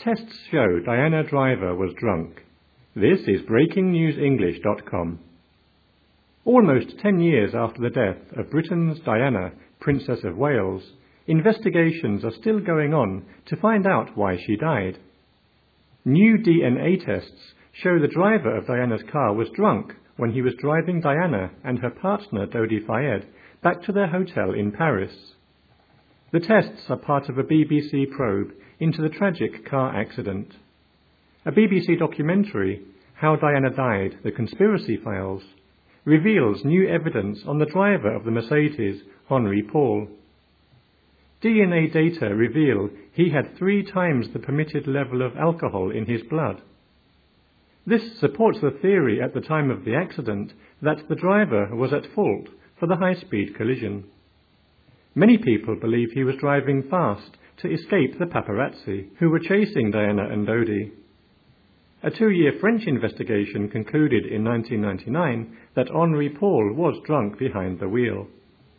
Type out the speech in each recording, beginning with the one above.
Tests show Diana Driver was drunk. This is BreakingNewsEnglish.com. Almost 10 years after the death of Britain's Diana, Princess of Wales, investigations are still going on to find out why she died. New DNA tests show the driver of Diana's car was drunk when he was driving Diana and her partner Dodi Fayed back to their hotel in Paris. The tests are part of a BBC probe into the tragic car accident. A BBC documentary, How Diana Died, The Conspiracy Files, reveals new evidence on the driver of the Mercedes, Henri Paul. DNA data reveal he had 3 times the permitted level of alcohol in his blood. This supports the theory at the time of the accident that the driver was at fault for the high-speed collision. Many people believe he was driving fast to escape the paparazzi who were chasing Diana and Dodi. A 2-year French investigation concluded in 1999 that Henri Paul was drunk behind the wheel.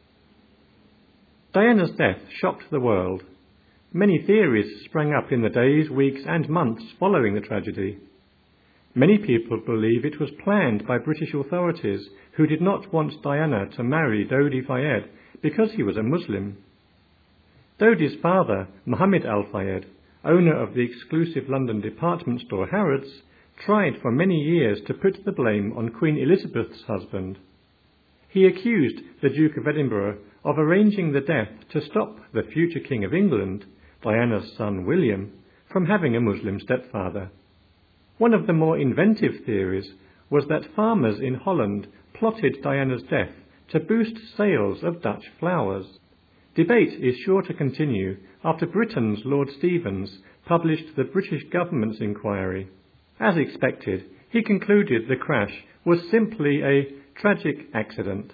Diana's death shocked the world. Many theories sprang up in the days, weeks and months following the tragedy. Many people believe it was planned by British authorities who did not want Diana to marry Dodi Fayed because he was a Muslim. Dodi's father, Mohammed Al Fayed, owner of the exclusive London department store Harrods, tried for many years to put the blame on Queen Elizabeth's husband. He accused the Duke of Edinburgh of arranging the death to stop the future King of England, Diana's son William, from having a Muslim stepfather. One of the more inventive theories was that farmers in Holland plotted Diana's death to boost sales of Dutch flowers. Debate is sure to continue after Britain's Lord Stevens published the British government's inquiry. As expected, he concluded the crash was simply a tragic accident.